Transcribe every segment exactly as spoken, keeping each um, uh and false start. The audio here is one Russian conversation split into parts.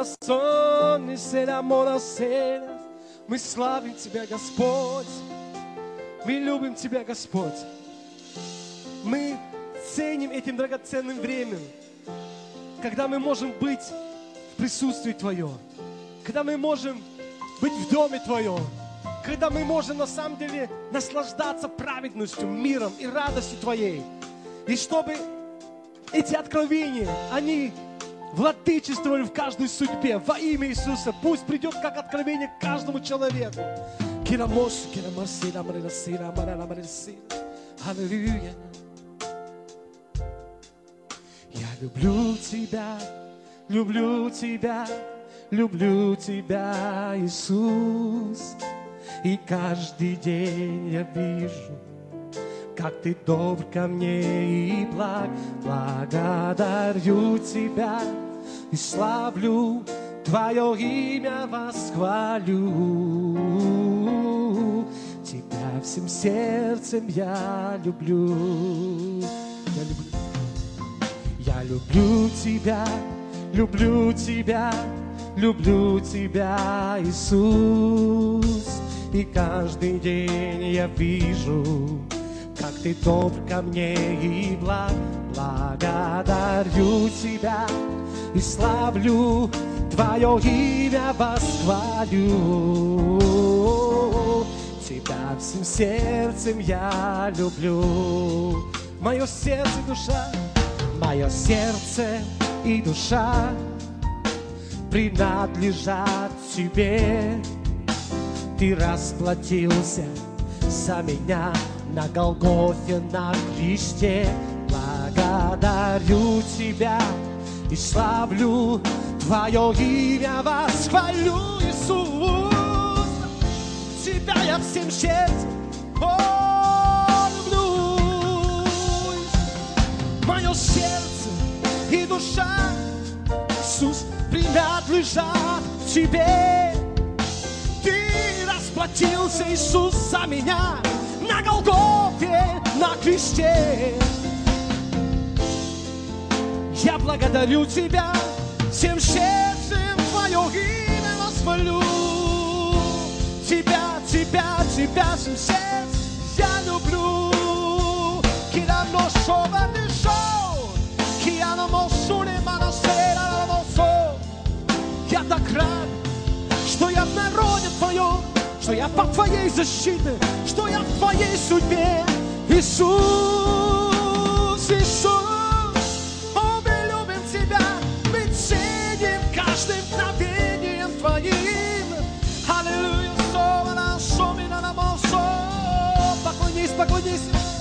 corazón es amor a cenas. Мы славим Тебя, Господь. Мы любим Тебя, Господь. Мы ценим этим драгоценным временем, когда мы можем быть в присутствии Твоем, когда мы можем быть в доме Твоем, когда мы можем на самом деле наслаждаться праведностью, миром и радостью Твоей. И чтобы эти откровения, они владычествовали в каждой судьбе во имя Иисуса. Пусть придет как откровение к каждому человеку. Аллилуйя. Я люблю Тебя, люблю Тебя, люблю Тебя, Иисус. И каждый день я вижу, как Ты добр ко мне и благ. Благодарю Тебя и славлю, Твое имя восхвалю. Тебя всем сердцем я люблю. Я люблю, я люблю Тебя, люблю Тебя, люблю Тебя, Иисус. И каждый день я вижу, как Ты добр ко мне и благ. Благодарю Тебя и славлю, Твое имя восхвалю. Тебя всем сердцем я люблю. Мое сердце и душа, мое сердце и душа принадлежат Тебе. Ты расплатился за меня на Голгофе, на кресте. Благодарю Тебя и славлю, Твое имя восхвалю, Иисус. Тебя я всем сердцем о, люблю. Мое сердце и душа, Иисус, принадлежат Тебе. Ты расплатился, Иисус, за меня на Голгофе, на кресте. Я благодарю Тебя всем сердцем, Твое имя восхвалю. Тебя, Тебя, Тебя всем сердцем я люблю. Я так рад, что я в народе Твоем, что я под Твоей защитой, что я в Твоей судьбе. Иисус, Иисус, о, мы любим Тебя, мы ценим каждым мгновением Твоим. Аллилуйя, сована, шомина, намосо. Поклонись, поклонись.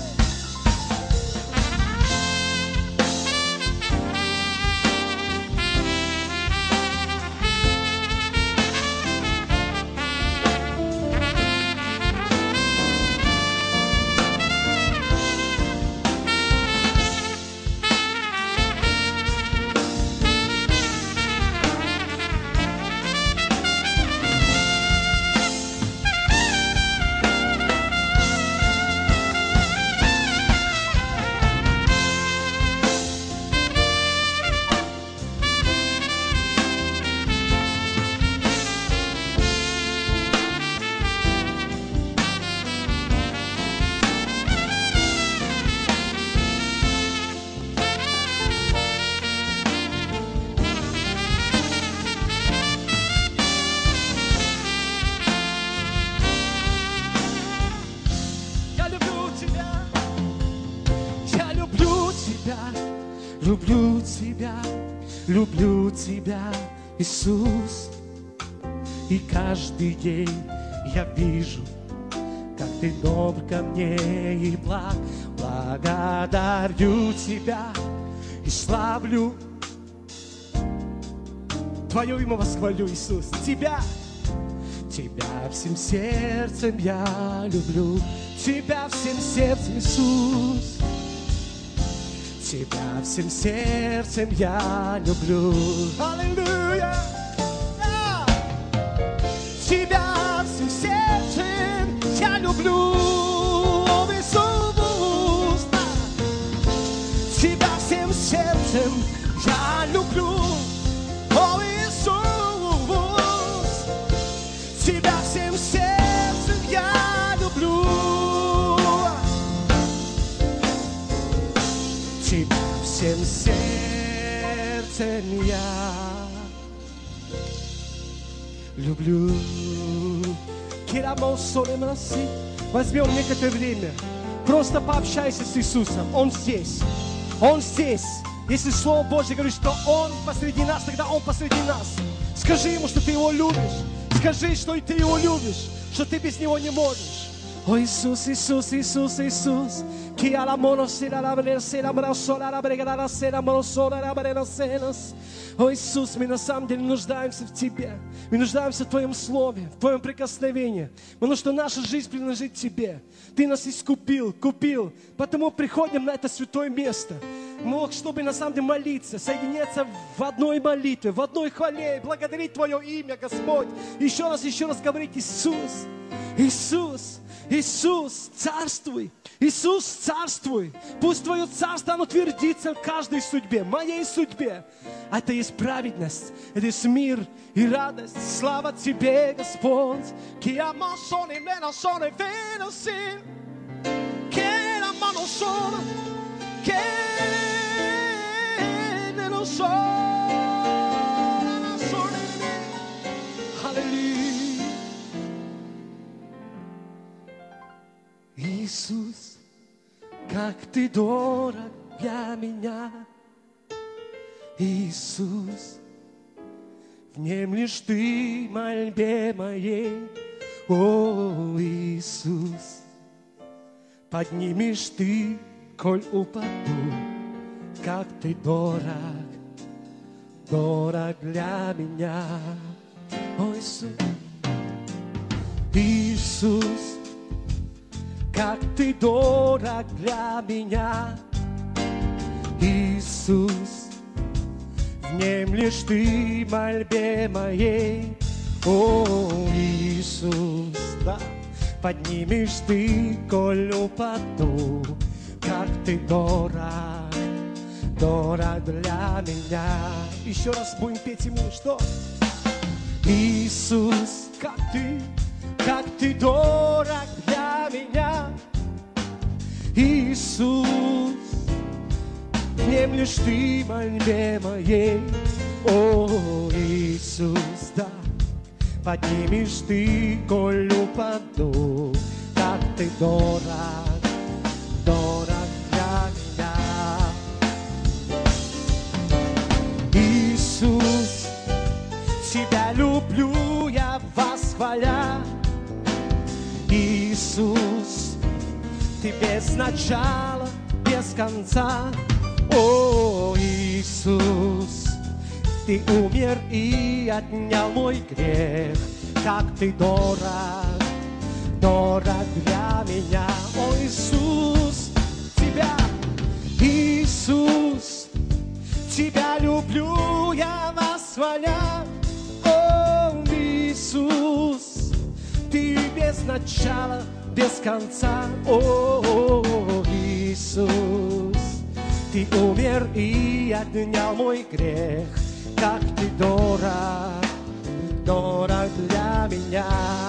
Люблю Тебя, люблю Тебя, Иисус. И каждый день я вижу, как Ты добр ко мне и благ. Благодарю Тебя и славлю, Твое имя восхвалю, Иисус. Тебя, Тебя всем сердцем я люблю. Тебя всем сердцем, Иисус. Тебя всем сердцем я люблю. Аллилуйя! Тебя всем сердцем я люблю. О, Иисус! Тебя всем сердцем я люблю. О, Иисус! всем сердцем я люблю. Возьмем некоторое время, просто пообщайся с Иисусом. Он здесь, Он здесь. Если Слово Божье говорит, что Он посреди нас, тогда Он посреди нас. Скажи Ему, что ты Его любишь. Скажи, что ты Его любишь, что ты без Него не можешь. О Иисус, Иисус, Иисус, Иисус. О Иисус, мы на самом деле нуждаемся в Тебе. Мы нуждаемся в Твоем Слове, в Твоем прикосновении. Потому что наша жизнь принадлежит Тебе. Ты нас искупил, купил. Потому приходим на это святое место. Мы, чтобы на самом деле молиться, соединяться в одной молитве, в одной хвале, благодарить Твое имя, Господь. Еще раз, еще раз говорить: Иисус, Иисус, Иисус, царствуй. Иисус, царствуй. Пусть Твое царство, оно твердится в каждой судьбе, моей судьбе. Это есть праведность, это есть мир и радость. Слава Тебе, Господь. Аллилуйя. Иисус, как Ты дорог для меня. Иисус, внемлешь Ты мольбе моей. О, Иисус, поднимешь Ты, коль упаду. Как Ты дорог, дорог для меня. О, Иисус, Иисус, как Ты дорог для меня. Иисус, внемлешь Ты мольбе моей. О, Иисус, да, поднимешь Ты, коль упаду. Как Ты дорог, дорог для меня. Еще раз будем петь Ему, что? Иисус, как Ты, как Ты дорог для меня. Иисус, внемлешь Ты мольбе моей. О, Иисус, да, поднимешь Ты, коль упаду. Как Ты дорог, дорог для меня. Иисус, Тебя люблю я, восхваля. Иисус, Ты без начала, без конца. О, Иисус, Ты умер и отнял мой грех. Как Ты дорог, дорог для меня. О, Иисус, Тебя, Иисус, Тебя люблю я, восхваля. О, Иисус, Ты без начала, без конца. О, Иисус, Ты умер и отнял мой грех. Как Ты дорог, дорог для меня.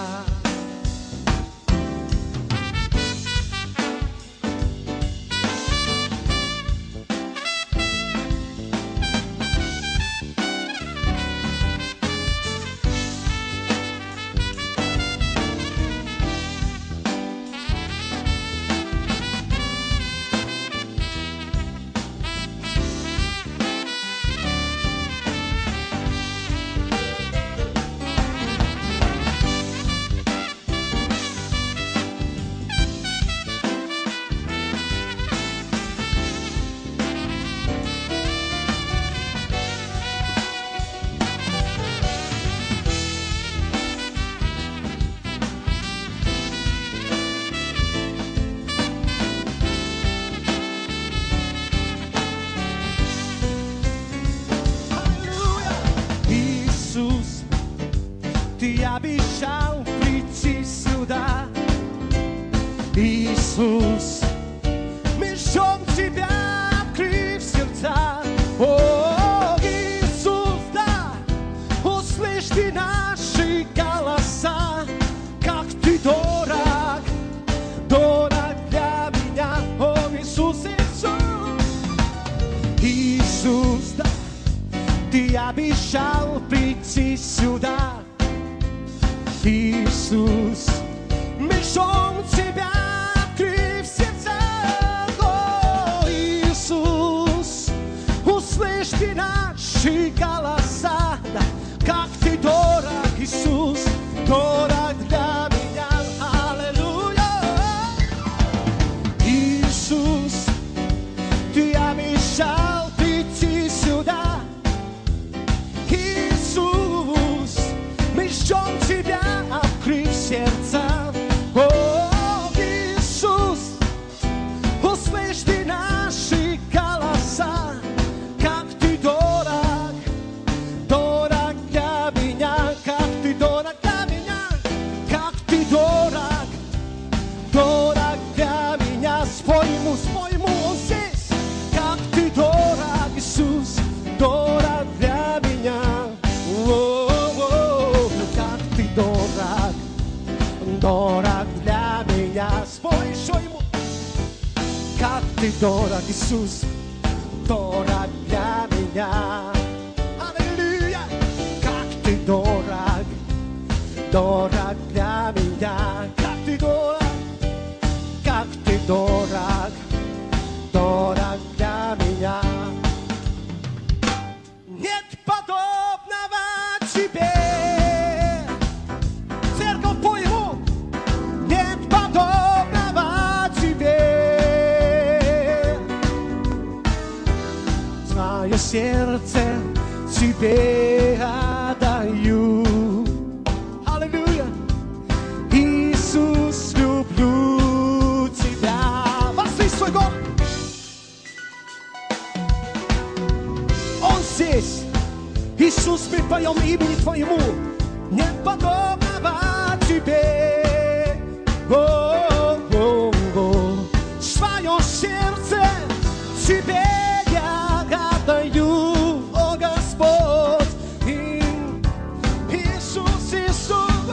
Обещал прийти сюда. Иисус, мы ждем Тебя, открыв сердца. О, Иисус, да, услышь Ты наши голоса. Как Ты дорог, дорог для меня. О, Иисус, Иисус, обещал прийти сюда. Иисус, мы ждем Тебя, открыв сердца. О, Иисус, услышь Ты наши голоса. Как Ты дорог, Иисус, дорог для меня. Аллилуйя. Иисус, Ты обещал прийти сюда. Иисус, мы ждем Тебя, открыв сердца. О, Иисус, услышь Ты наши голоса. Как Ты дорог, дорог для меня. Как Ты дорог для меня. Как Ты дорог, дорог для меня. Спой Ему, спой Ему, Он здесь. Как Ты дорог, Иисус, дорог для меня. О-о-о, как Ты дорог, дорог для меня. Спой еще Ему. Как Ты дорог, Иисус, дорог для меня. Аллилуйя. Как Ты дорог, дорог для меня. Как Ты дорог, как Ты дорог, дорог для меня. Нет подобного Тебе. Церковь, пой Ему. Нет подобного Тебе. Свое сердце Тебе отдаю. Аллилуйя. Иисус, люблю Тебя. Возвысь свой голос. Он здесь. Иисус, мы поем имени Твоему. Нет подобного Тебе. О-о-о-о. Свое сердце Тебе я отдаю, о Господь. И- Иисус, Иисус.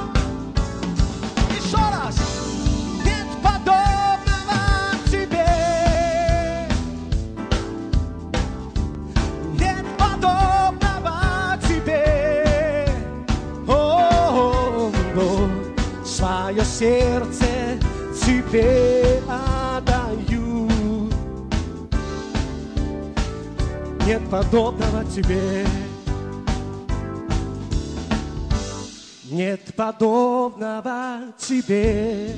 Еще раз. Нет подобного Тебе. Нет подобного Тебе. О-о-о. Свое сердце Тебе отдаю. Нет подобного Тебе. Нет подобного Тебе.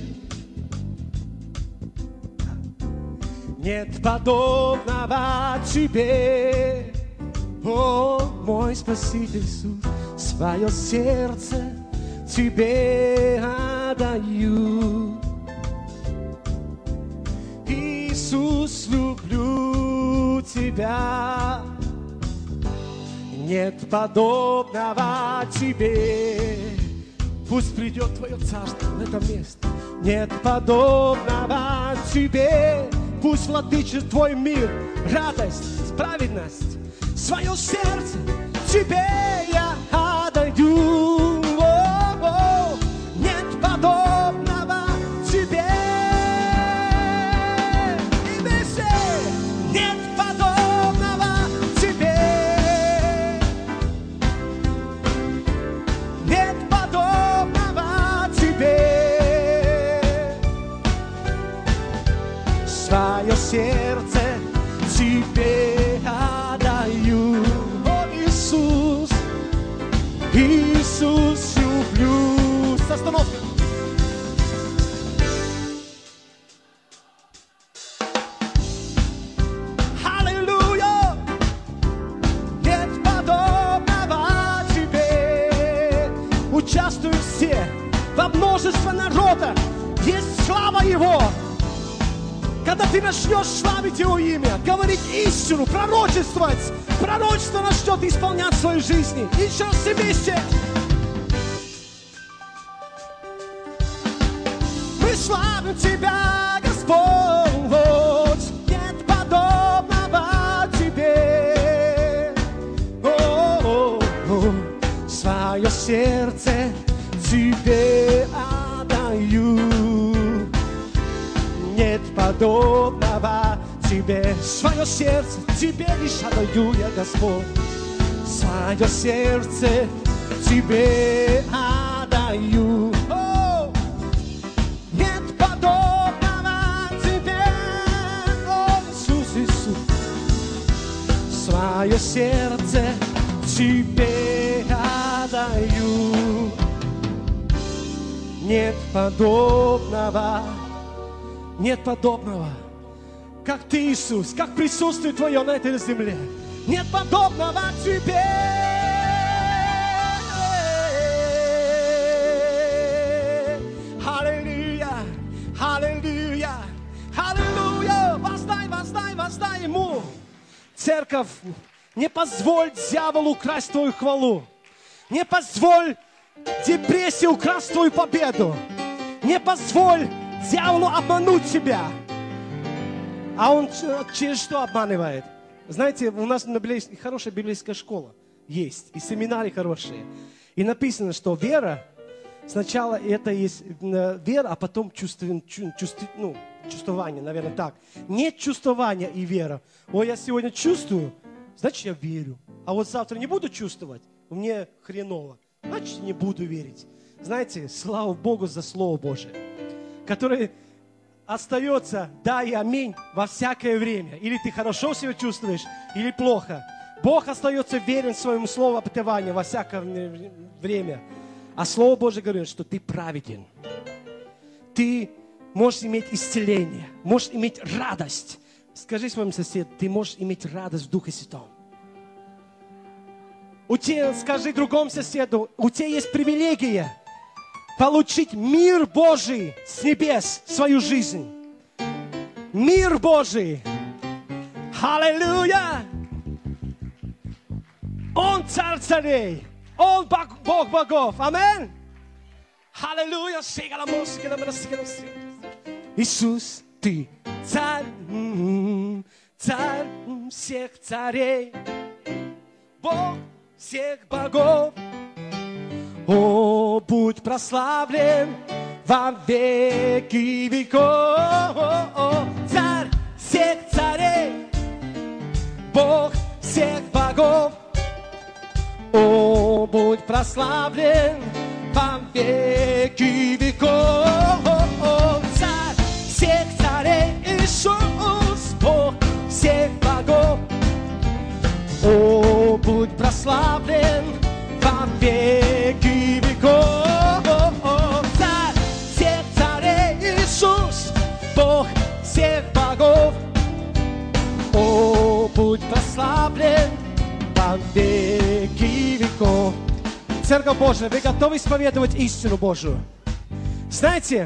Нет подобного Тебе. О, мой Спаситель Иисус, свое сердце Тебе отдаю. Иисус, люблю Тебя. Нет подобного Тебе. Пусть придет Твое царство в этом месте. Нет подобного Тебе. Пусть владычит Твой мир, радость, праведность. Свое сердце Тебе я отдаю. О-о-о. Нет подобного Тебе. И везде нет подобного Тебе. Нет подобного Тебе. Свое сердце Тебе отдаю. О, Иисус, Иисус, люблю. С остановкой. Аллилуйя. Нет подобного Тебе. Участвуют все, во множестве народа есть слава Его. Когда ты начнешь славить Его имя, говорить истину, пророчествовать, пророчество начнет исполнять в своей жизни. Еще раз все вместе. Мы славим Тебя, Господь, нет подобного Тебе. О-о-о. Свое сердце Тебе отдаю. Нет подобного Тебе. Свое сердце Тебе лишь отдаю я, Господь. свое сердце Тебе отдаю. О! Нет подобного Тебе, о, Иисус, Иисус. Свое сердце Тебе отдаю. Нет подобного, нет подобного, как Ты, Иисус, как присутствие Твое на этой земле. Нет подобного Тебе. Аллилуйя, аллилуйя, аллилуйя. Воздай, воздай, воздай Ему. Церковь, не позволь дьяволу украсть Твою хвалу. Не позволь депрессии украсть Твою победу. Не позволь дьяволу обмануть тебя. А он через что обманывает? Знаете, у нас на библейской, хорошая библейская школа есть, и семинары хорошие. И написано, что вера, сначала это есть вера, а потом чувство, чувство, ну, чувствование, наверное, так. Нет чувствования и вера. Ой, я сегодня чувствую, значит, я верю. А вот завтра не буду чувствовать, мне хреново, значит, не буду верить. Знаете, слава Богу за Слово Божие, которое остается да и аминь во всякое время. Или ты хорошо себя чувствуешь, или плохо. Бог остается верен своему слову обетования во всякое время. А Слово Божие говорит, что ты праведен. Ты можешь иметь исцеление, можешь иметь радость. Скажи своему соседу, ты можешь иметь радость в Духе Святом. У тебя, скажи другому соседу, у тебя есть привилегия получить мир Божий с небес в свою жизнь. Мир Божий. Аллилуйя! Он царь царей. Он Бог богов. Аминь. Аллилуйя! Иисус, Ты царь, царь всех царей. Бог всех богов. О, будь прославлен во веки веков. Царь всех царей, Бог всех богов. О, будь прославлен во веки веков. Царь всех царей, Иисус, Бог всех богов. О, будь прославлен во веки веков. Царь всех царей, Иисус, Бог всех богов. О, будь прославлен во веки веков. Церковь Божия, вы готовы исповедовать истину Божию? Знаете,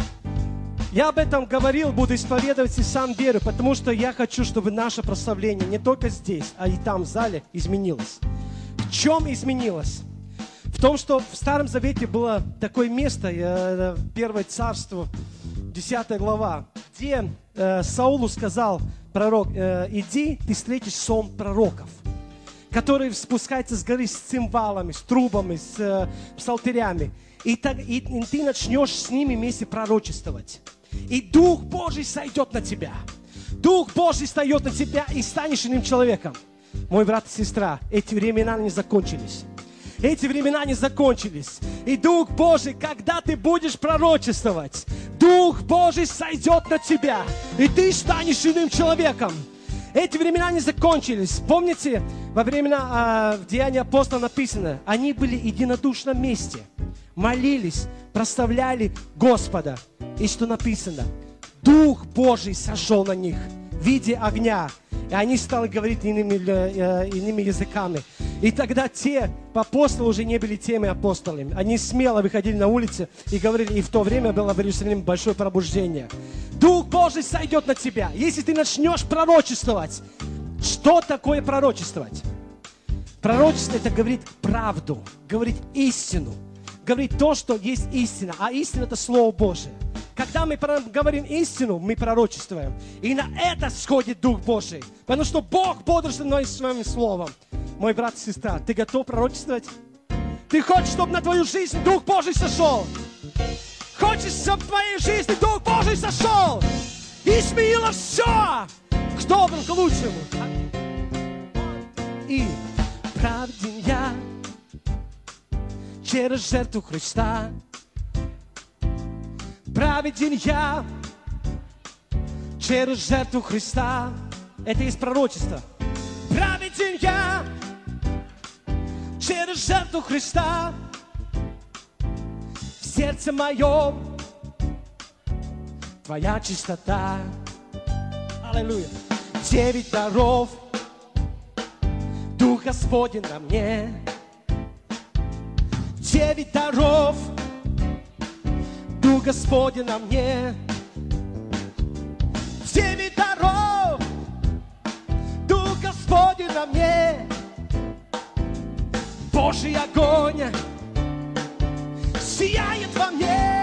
я об этом говорил, буду исповедовать и сам верю, потому что я хочу, чтобы наше прославление не только здесь, а и там в зале изменилось. В чем изменилось? В том, что в Старом Завете было такое место, Первое Царство, десятая глава, где э, Саулу сказал пророк, э, иди, ты встретишь сон пророков, которые спускаются с горы с цимбалами, с трубами, с э, псалтырями. И, так, и, и ты начнешь с ними вместе пророчествовать. И Дух Божий сойдет на тебя. Дух Божий сойдет на тебя, и станешь иным человеком. Мой брат и сестра, эти времена не закончились. Эти времена не закончились. И Дух Божий, когда ты будешь пророчествовать, Дух Божий сойдет на тебя, и ты станешь иным человеком. Эти времена не закончились. Помните, во времена э, в Деяниях апостолов написано, они были в единодушном месте, молились, прославляли Господа. И что написано? Дух Божий сошел на них в виде огня, и они стали говорить иными, э, иными языками. И тогда те апостолы уже не были теми апостолами. Они смело выходили на улицы и говорили, и в то время было в Иерусалиме большое пробуждение. Дух Божий сойдет на тебя. Если ты начнешь пророчествовать, что такое пророчествовать? Пророчество — это говорит правду, говорит истину, говорит то, что есть истина. А истина — это Слово Божие. Когда мы говорим истину, мы пророчествуем. И на это сходит Дух Божий. Потому что Бог бодрствует своим словом. Мой брат и сестра, ты готов пророчествовать? Ты хочешь, чтобы на твою жизнь Дух Божий сошел? Хочешь, чтобы в твоей жизни Дух Божий сошел? И изменило все к доброму, к лучшему. И праведен я через жертву Христа. Праведен я через жертву Христа. Это из пророчества. Праведен я через жертву Христа. В сердце моем Твоя чистота. Аллилуйя. Девять даров Дух Господень на мне. Девять даров Дух Господень на мне. Девять даров Дух Господень на мне. Божий огонь сияет во мне.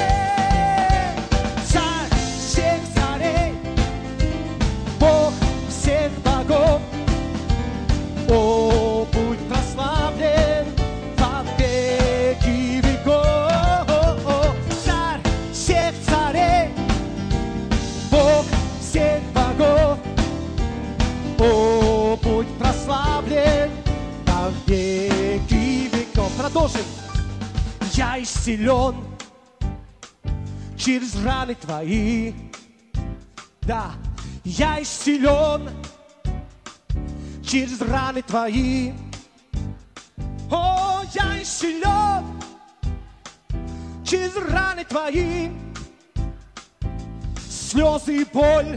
Царь всех царей, Бог всех богов, о, будь прославлен во веки веков. Царь всех царей, Бог всех богов, о, будь прославлен во веки веков. Продолжим. Я исцелен через раны Твои. Да, я исцелен через раны Твои. О, я исцелен через раны Твои. Слезы и боль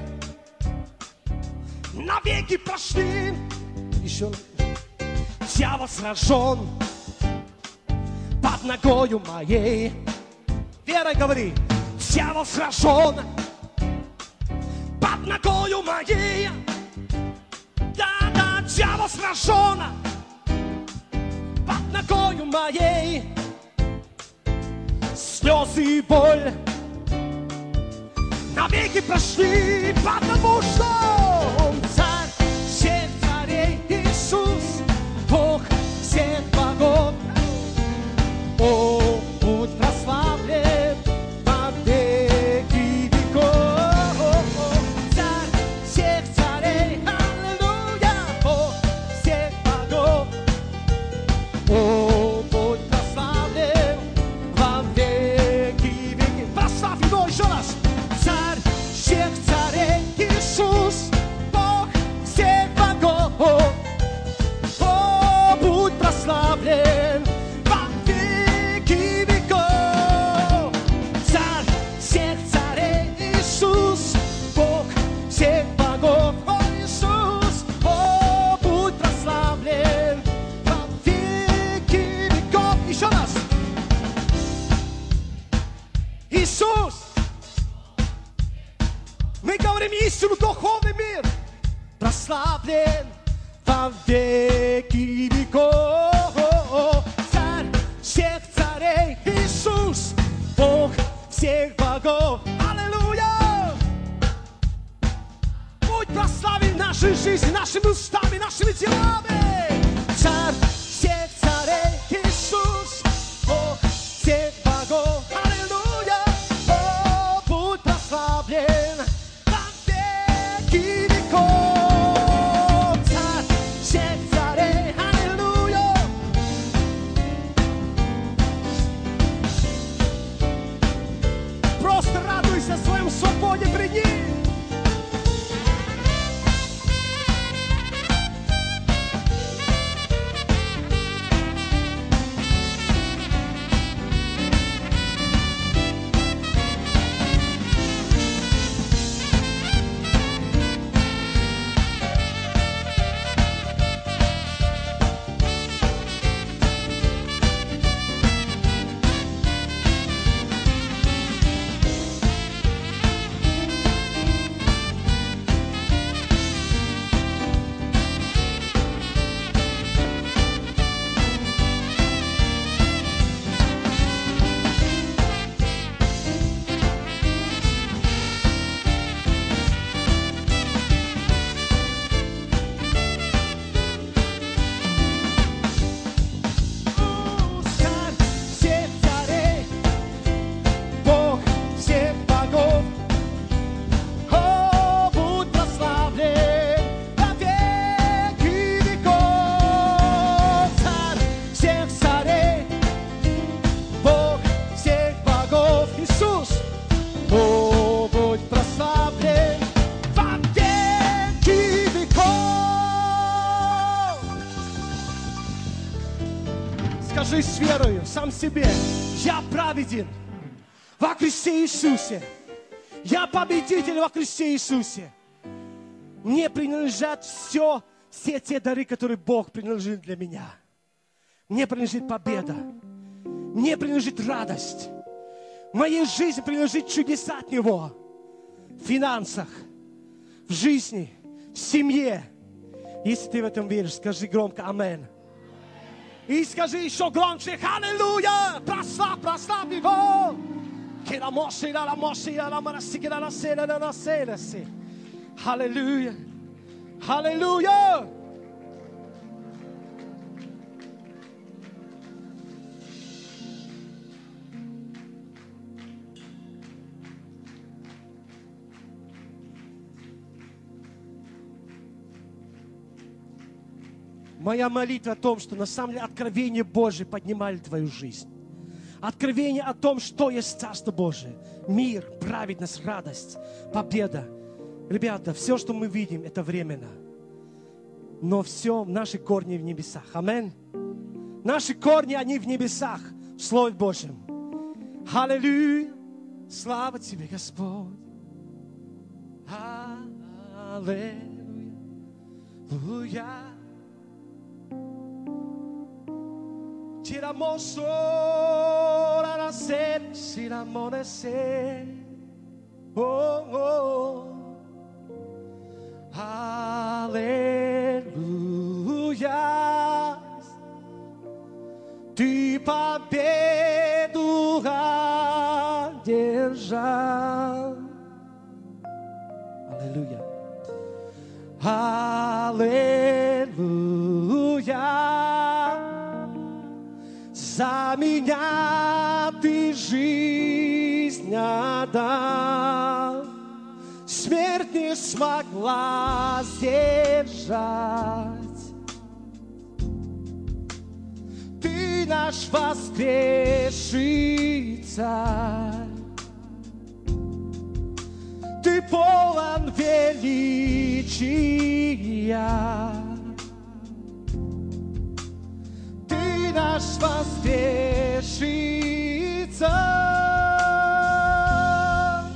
навеки прошли. Еще дьявол сражен под ногою моей. Верой говори. Дьявол сражен под ногою моей. Да-да, дьявол сражен под ногою моей. Слезы и боль навеки прошли, потому что Он царь всех царей, Иисус, Бог всех богов. О, будь прославлен во веки веков. Царь всех царей, аллилуйя, Бог всех богов. О, будь прославлен во веки веков. Прославь Его еще раз. Царь всех царей, Иисус, Бог всех богов. О, будь прославлен во веки веков. Царь всех царей, Иисус, Бог всех богов. О, Иисус, о, будь прославлен во веки веков. Еще раз. Иисус. Мы говорим истину, духовный мир прославлен во веки веков. Царь всех царей, Иисус, Бог всех богов. Аллилуйя! Будь прославлен нашей жизнью, нашими устами, нашими делами. Царь всех царей, Иисус, Бог всех богов. Аллилуйя! О, будь прославлен во веки веков. Царь всех царей, аллилуйя! Просто радуйся в своем свободе пред Ним. Скажи с верою сам себе: я праведен во Христе Иисусе. Я победитель во Христе Иисусе. Мне принадлежат все, все те дары, которые Бог принадлежит для меня. Мне принадлежит победа. Мне принадлежит радость. В моей жизни принадлежит чудеса от Него. В финансах, в жизни, в семье. Если ты в этом веришь, скажи громко «Амен». И скажи еще громче «Аллилуйя». Прославь, прославь Его. Аллилуйя. Аллилуйя. Моя молитва о том, что на самом деле откровение Божие поднимали твою жизнь. Откровение о том, что есть Царство Божие. Мир, праведность, радость, победа. Ребята, все, что мы видим, это временно. Но все, наши корни в небесах. Аминь. Наши корни, они в небесах, в Слове Божьем. Аллилуйя. Слава Тебе, Господь. Аллилуйя. Tiramos ora a nascer, tiramonecer. Oh, oh. Aleluia. Ты победу одержал. Аллилуйя. Аллилуйя. За меня ты жизнь отдал, смерть не смогла сдержать. Ты наш воскресший царь, ты полон величия. Наш воскресший царь.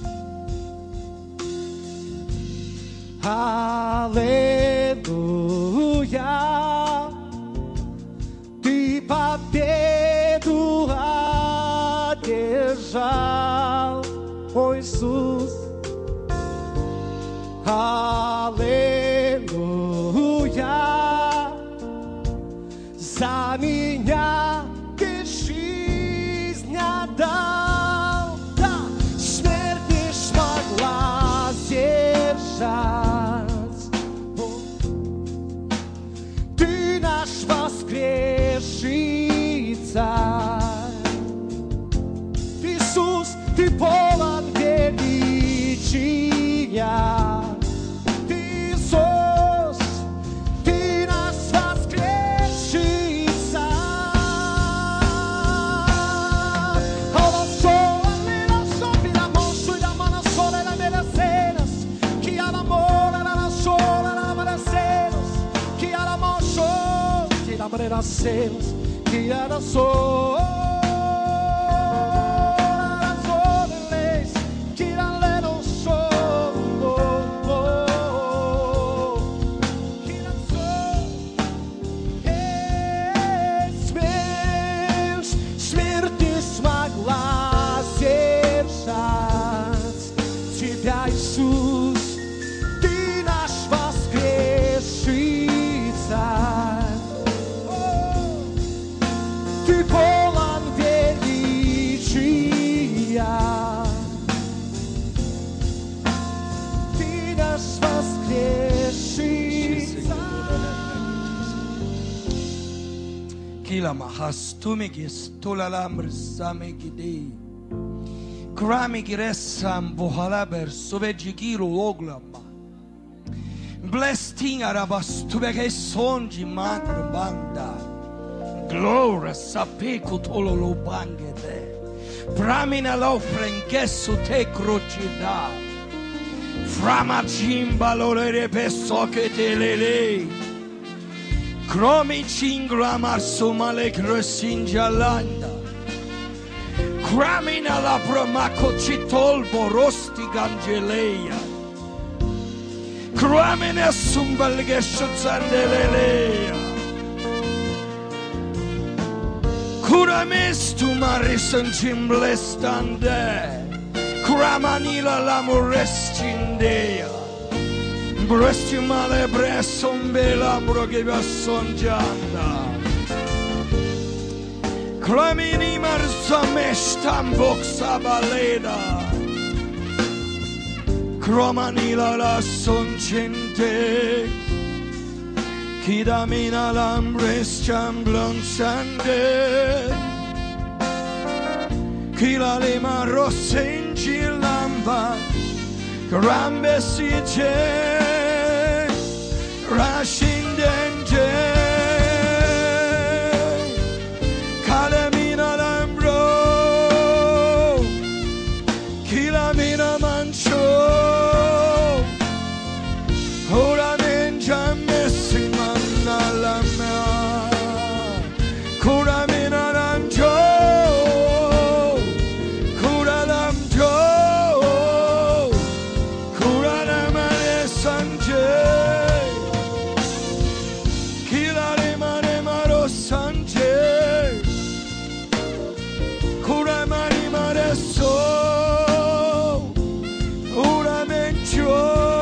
Аллилуйя. Ты победу одержал, о Иисус. Аллилуйя. За меня ты жизнь отдал, да, смерть не смогла сдержать. Ты наш воскресший царь, Иисус, ты полон величия. Nascemos, que era só смерть не смогла сдержать тебя, Иисус, ты наш воскресший царь. Ты полон величия. Ты наш воскресший царь. Kila mahastumigis tulalamr samegidei. Kramigiresam bohalaber sovejigiro oglama. Blestinha rabastubege sonji magro banda. Gloria sapeco tololo bangede. Bramina l'offren gesso te crocida. Frama cimba lorere pesso che te lele. Kromi cingrama sumale cresinjalanda. Gramina la bramaco citolbo rosti gangeleia. Gramina sumbalge shutzandeleleia. Kuramis tu marisan chimblestande. Gramanila lamorestindea. Bresti male bresson bela brogeva sonjanda. Kramini marzameshtam boxa baleda. Kramanila la sonchente. Kidamina lambres chamblon sande. Kila lima rosenji lamba. Grambe siche. Rashindenge. Kalamina lambro. Kilamina mancho. Ora menja messimana lama. Kura mina lanjo. Kura lamjo. Kura lamane sanje. Kila rimane maro sanje. Kura mari mare so. Ura mencho.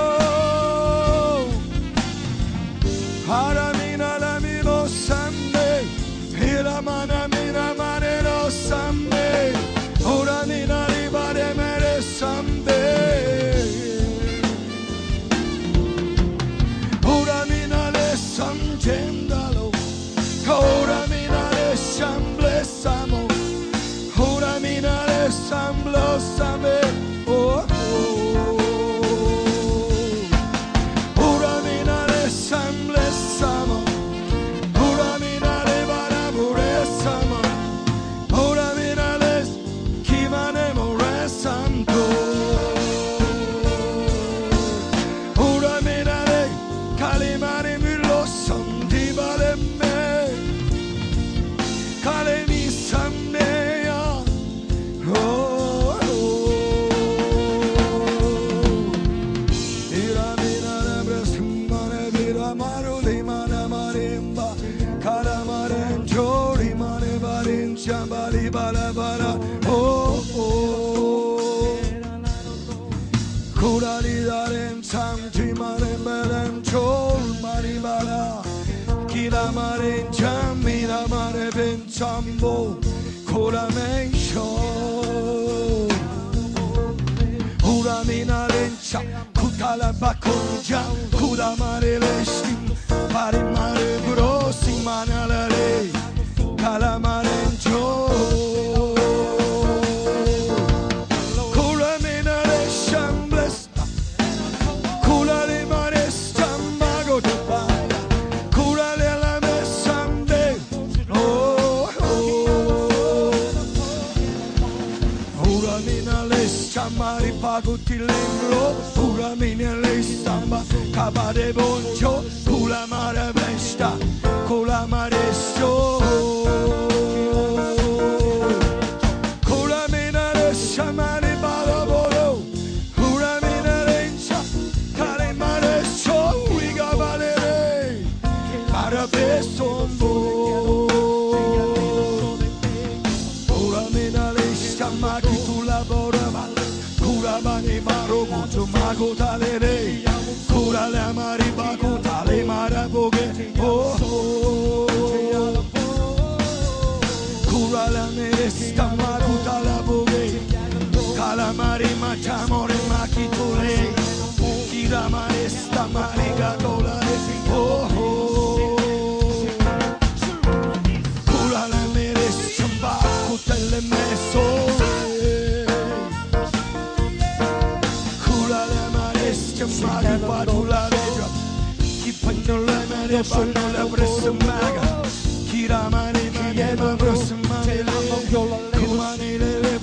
Haramina la milo sambe, hila mana mina mane lo sambe, ora mina ribare mere sambe, ora mina le samgendalo, ora mina le samble samo, ora mina le samblo sambe, oh oh. Sambo Kuramensho Uramina Lencha Kutala Bakonja Kuramare Leshim Parimare Brosi Manalare Kalamarencho Kuramina Lesham Blesta Kulare Maresta Mago Dubaya Kurale Lame Sambe Mari paguti lembro, pura mine le samba, cabare boncho, pula mare vesta, cola maresto. Cola mina le shamari balabolo, pura mine lencha, cale maresto, riga valere, arabe sombo. Pura mina le shamaki tu labora. Mani maro mucho mago tale re, cura la mariba con tale maraboge, oh oh, cura la meresta mago tala boge, calamari machamore makitole, kira maresta mariga dolare, oh oh, cura la meresta mago tale meso. Mari padula leja, ki panole mere panole brasmaga, kira mani mani brasmani le, kumani le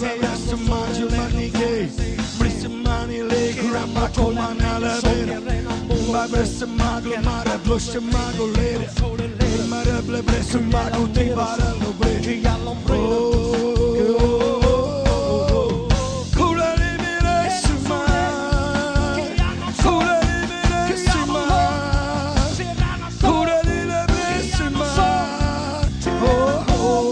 brasmani mani ke, brasmani le grandma komana le vera, Mara bressa mago, mara bloscia mago lere. Mara ble bressa mago ti bara lo bre. Kula liberissima. Kula liberissima. Kula liberissima. Oh oh.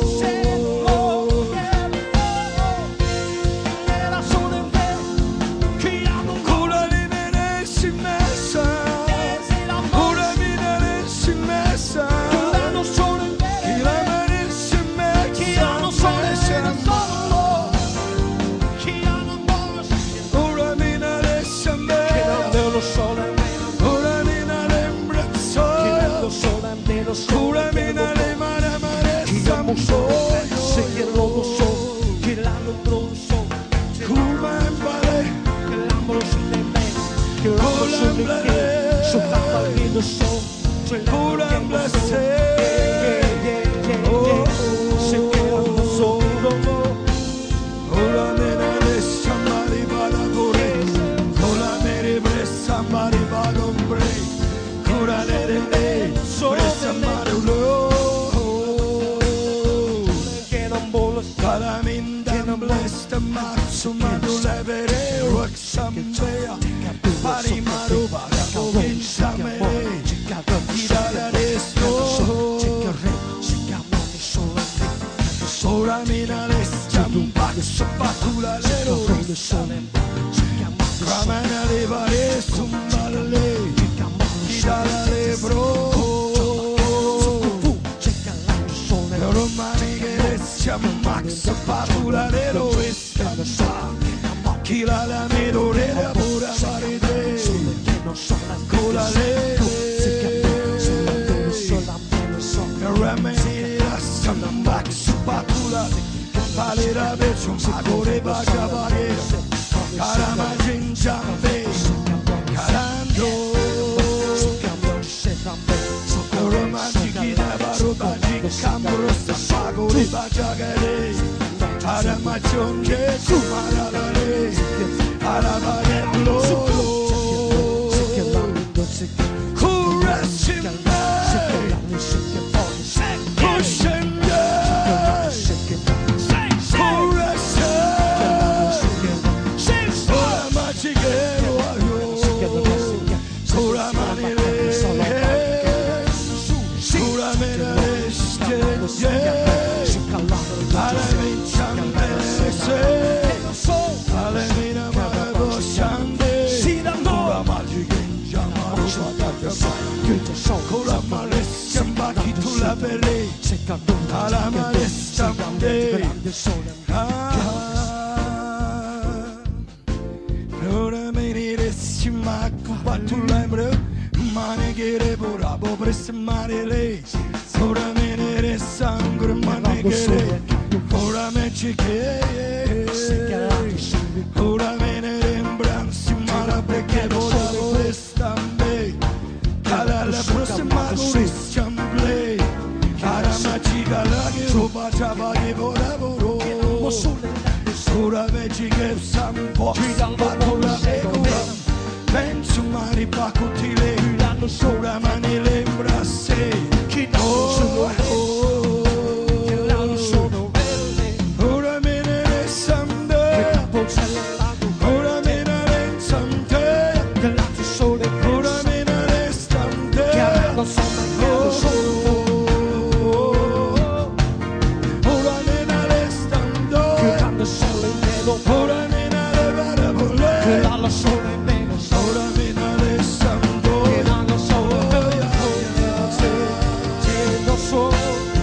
Ora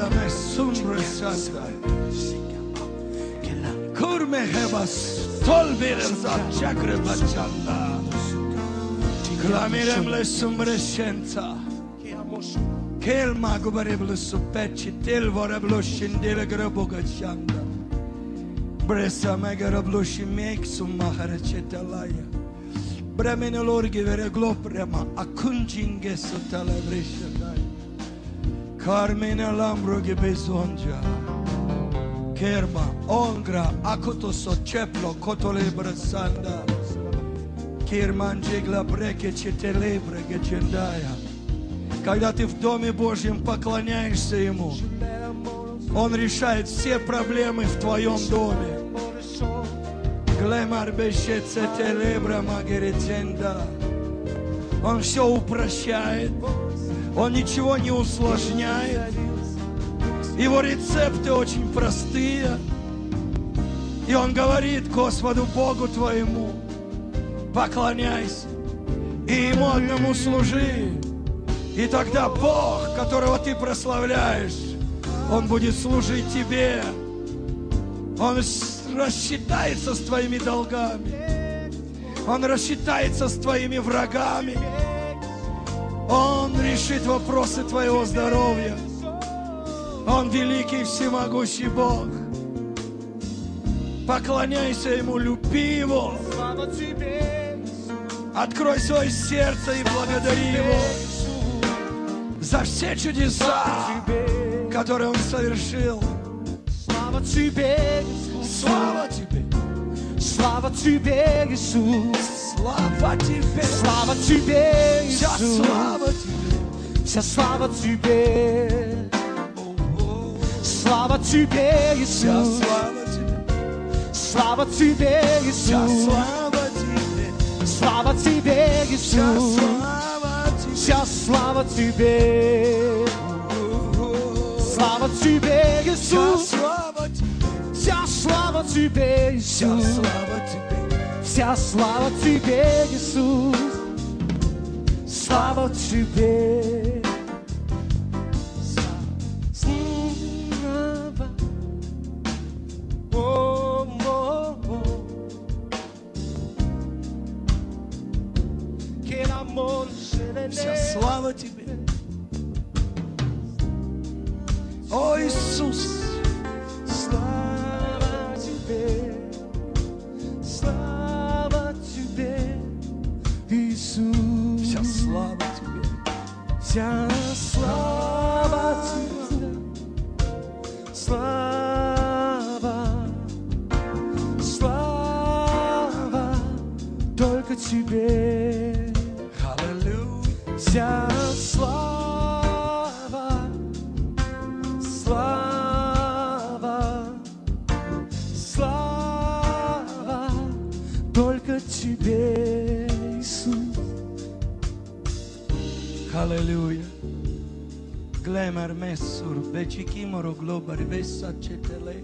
me sumbre santa. Kurme hebas tolberem za chakre bachanda. Clamirem le sumbre scienza. Che il mago vorrebbe suppecci, tel vorrebbe scendere graboga chanda. Bressa mega rablushi mek sumahara chetalaya. Bramene lorgi vere gloprema akunjinge sutala breshadai. Carmine lambro che besongia. Kerma ongra akoto so ceplo kotole brasanda. Керман джигла бреке четелебре гечендая. Когда ты в Доме Божьем поклоняешься Ему, Он решает все проблемы в твоем доме. Глемар бешеце телебра магереценда. Он все упрощает, Он ничего не усложняет. Его рецепты очень простые. И Он говорит Господу Богу твоему: поклоняйся и Ему одному служи. И тогда Бог, которого ты прославляешь, Он будет служить тебе. Он рассчитается с твоими долгами. Он рассчитается с твоими врагами. Он решит вопросы твоего здоровья. Он великий всемогущий Бог. Поклоняйся Ему, люби Его. Открой свое сердце и благодари Его за все чудеса, которые Он совершил. Слава Тебе, Слава Тебе! слава Тебе, Иисус. Слава Тебе! Слава Тебе, Вся Иисус. слава Тебе! Вся слава Тебе. Слава Тебе, Вся Иисус. слава Тебе! Слава Тебе, Вся Иисус. слава Тебе! Слава Тебе, Вся Иисус. слава Тебе! Вся слава Тебе. Слава Тебе, Вся Иисус. слава Тебе! Вся слава Тебе, Вся Иисус. слава Тебе! Вся слава Тебе, Иисус. Слава Тебе. Слава. О, о, о. Que el amor se venera. Вся слава Тебе! О, Иисус! Слава Тебе. Слава Тебе, Иисус. Вся слава Тебе! Вся слава Тебе. Слава. Слава только Тебе. Аллилуйя! Вся слава. Слава. Слава только Тебе, Иисус. Аллилуйя! Глемер мессур, бечикиморо глобар веса четеле.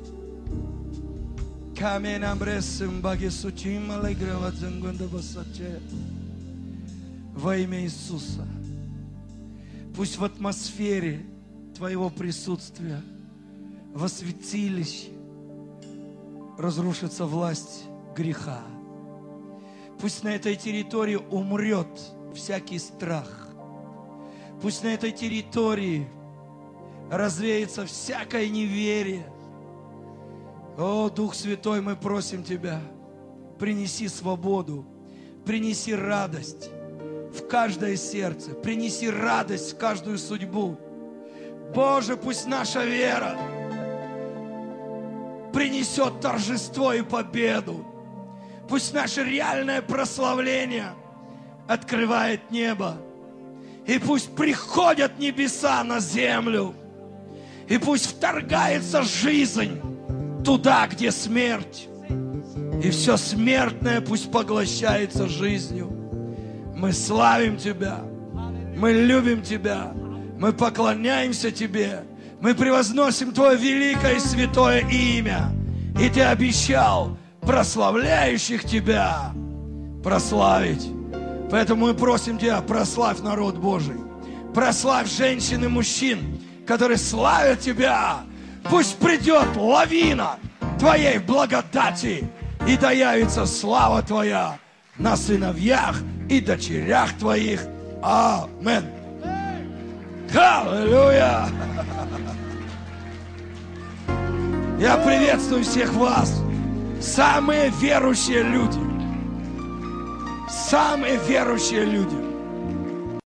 Камен амбресым багесучим алеграва дзенгунда басаче. Во имя Иисуса, пусть в атмосфере Твоего присутствия, во святилище, разрушится власть греха. Пусть на этой территории умрет всякий страх. Пусть на этой территории развеется всякое неверие. О, Дух Святой, мы просим Тебя, принеси свободу, принеси радость в каждое сердце, принеси радость в каждую судьбу. Боже, пусть наша вера принесет торжество и победу. Пусть наше реальное прославление открывает небо. И пусть приходят небеса на землю. И пусть вторгается жизнь туда, где смерть. И все смертное пусть поглощается жизнью. Мы славим Тебя. Мы любим Тебя. Мы поклоняемся Тебе. Мы превозносим Твое великое и святое имя. И Ты обещал прославляющих Тебя прославить. Поэтому мы просим Тебя, прославь народ Божий. Прославь женщин и мужчин, которые славят Тебя. Пусть придет лавина Твоей благодати, и да явится слава Твоя на сыновьях и дочерях Твоих. Амин. Аллилуйя! Я приветствую всех вас, самые верующие люди, самые верующие люди.